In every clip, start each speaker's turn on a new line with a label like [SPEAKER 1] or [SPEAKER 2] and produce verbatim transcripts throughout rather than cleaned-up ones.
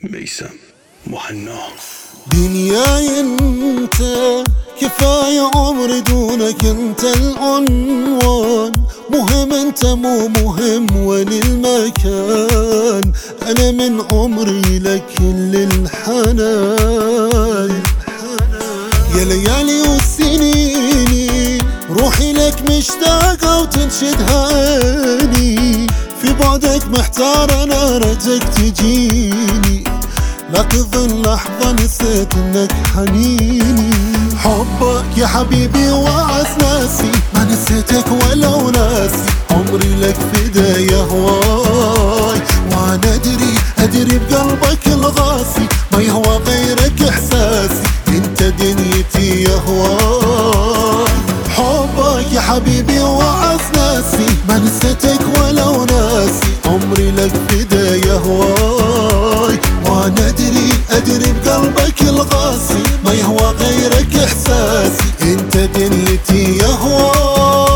[SPEAKER 1] ميسم مهنا.
[SPEAKER 2] دنياي انت كفاية عمري دونك انت العنوان، مهم انت مو مهم وين المكان، انا من عمري لك كل الحنان. يا ليالي وسنيني روحي لك مشتاقة وتنشد هاني، في بعدك محتار نارتك تجيني، لا تظن لحظة نسيت انك حنيني. حبك يا حبيبي وعز ناسي، ما نسيتك ولو ناسي، عمري لك فدا يا هواي، وانا ادري ادري بقلبك الغاسي، ما يهوى غيرك احساسي، انت دنيتي يا هواي. حبك يا حبيبي وعز ناسي، ما نسيتك ولو ناسي، عمري لك فدا يا هواي، وانا ادري ادري بقلبك الغاسي، ما يهوى غيرك احساسي، انت دنيتي يا هواي.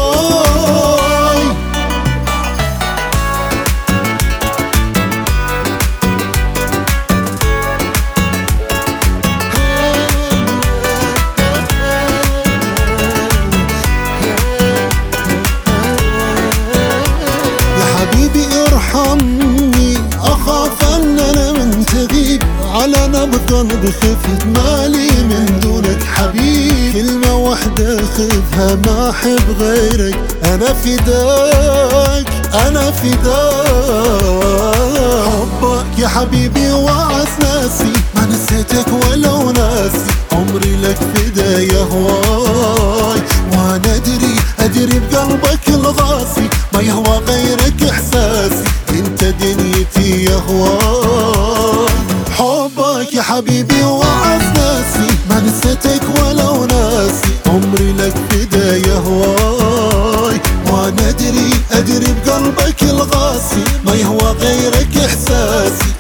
[SPEAKER 2] يا حبيبي ارحمني، اخاف ان انا من تغيب، على نبض قلبي خفت مالي من دونك حبيب، كلمة واحدة خذها ما احب غيرك، انا فداك انا فداك. حبك يا حبيبي وعز ناسي، ما نسيتك ولو ناسي، عمري لك فدا يا هواي، وانا ادري ادري بقلبك الغاسي، ما يهوى غيرك احساسي، انت دنيتي يا هواي. حبك يا حبيبي وعز ناسي، ما نسيتك ولو ناسي، عمري لك فدا يا هواي، وانا ادري ادري بقلبك الغاسي، ما يهوى غيرك احساسي،